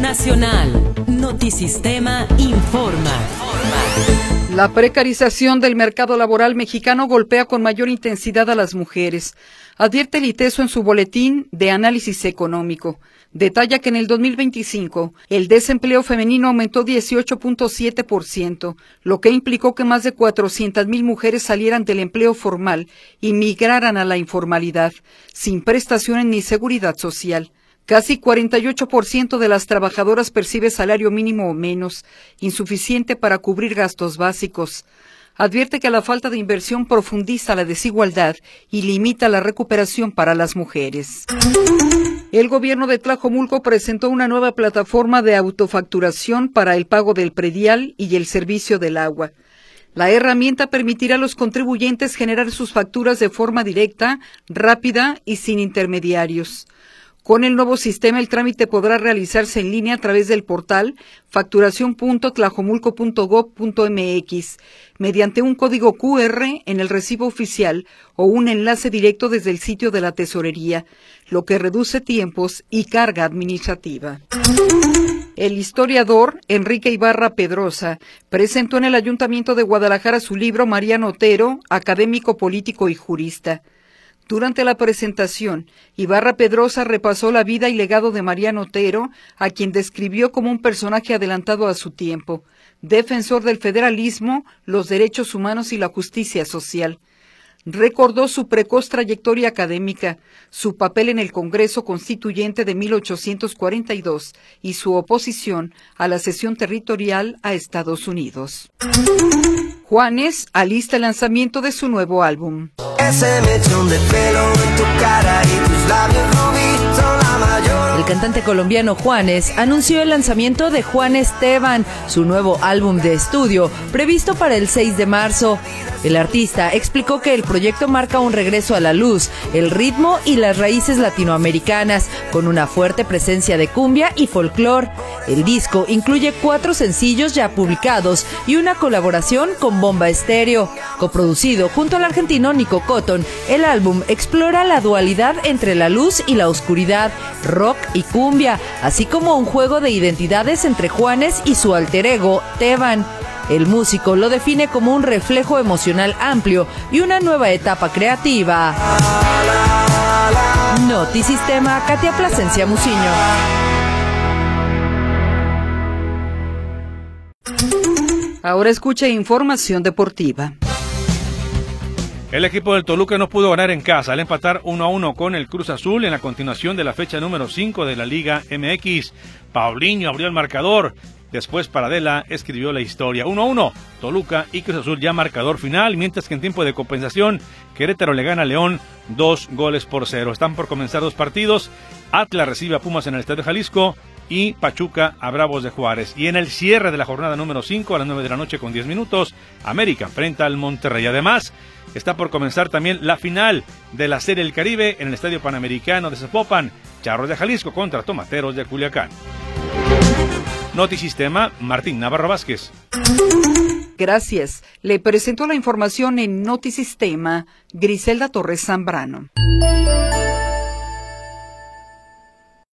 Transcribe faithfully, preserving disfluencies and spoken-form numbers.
Nacional. Notisistema informa. La precarización del mercado laboral mexicano golpea con mayor intensidad a las mujeres. Advierte el ITESO en su boletín de análisis económico. Detalla que en el dos mil veinticinco el desempleo femenino aumentó dieciocho punto siete por ciento, lo que implicó que más de cuatrocientas mil mujeres salieran del empleo formal y migraran a la informalidad, sin prestaciones ni seguridad social. Casi cuarenta y ocho por ciento de las trabajadoras percibe salario mínimo o menos, insuficiente para cubrir gastos básicos. Advierte que la falta de inversión profundiza la desigualdad y limita la recuperación para las mujeres. El gobierno de Tlajomulco presentó una nueva plataforma de autofacturación para el pago del predial y el servicio del agua. La herramienta permitirá a los contribuyentes generar sus facturas de forma directa, rápida y sin intermediarios. Con el nuevo sistema, el trámite podrá realizarse en línea a través del portal facturación punto tlajomulco punto gob punto mx, mediante un código cu erre en el recibo oficial o un enlace directo desde el sitio de la tesorería, lo que reduce tiempos y carga administrativa. El historiador Enrique Ibarra Pedrosa presentó en el Ayuntamiento de Guadalajara su libro Mariano Otero, académico, político y jurista. Durante la presentación, Ibarra Pedrosa repasó la vida y legado de Mariano Otero, a quien describió como un personaje adelantado a su tiempo, defensor del federalismo, los derechos humanos y la justicia social. Recordó su precoz trayectoria académica, su papel en el Congreso Constituyente de mil ochocientos cuarenta y dos y su oposición a la cesión territorial a Estados Unidos. Juanes alista el lanzamiento de su nuevo álbum. Ese mechón de pelo en tu cara y tus labios rubí son la mayor. El cantante colombiano Juanes anunció el lanzamiento de Juanes Teban, su nuevo álbum de estudio, previsto para el seis de marzo. El artista explicó que el proyecto marca un regreso a la luz, el ritmo y las raíces latinoamericanas, con una fuerte presencia de cumbia y folclore. El disco incluye cuatro sencillos ya publicados y una colaboración con Bomba Estéreo. Coproducido junto al argentino Nico Cotton, el álbum explora la dualidad entre la luz y la oscuridad, rock y cumbia, así como un juego de identidades entre Juanes y su alter ego, Teban. El músico lo define como un reflejo emocional amplio y una nueva etapa creativa. Notisistema, Katia Plasencia Muciño. Ahora escucha información deportiva. El equipo del Toluca no pudo ganar en casa al empatar uno a uno con el Cruz Azul en la continuación de la fecha número cinco de la Liga eme equis. Paulinho abrió el marcador. Después Paradela escribió la historia. uno a uno, Toluca y Cruz Azul ya marcador final, mientras que en tiempo de compensación, Querétaro le gana a León dos goles por cero. Están por comenzar dos partidos. Atlas recibe a Pumas en el Estadio Jalisco y Pachuca a Bravos de Juárez. Y en el cierre de la jornada número cinco, a las nueve de la noche con diez minutos, América enfrenta al Monterrey. Además, está por comenzar también la final de la Serie del Caribe en el Estadio Panamericano de Zapopan. Charros de Jalisco contra Tomateros de Culiacán. Notisistema, Martín Navarro Vázquez. Gracias. Le presentó la información en Notisistema, Griselda Torres Zambrano.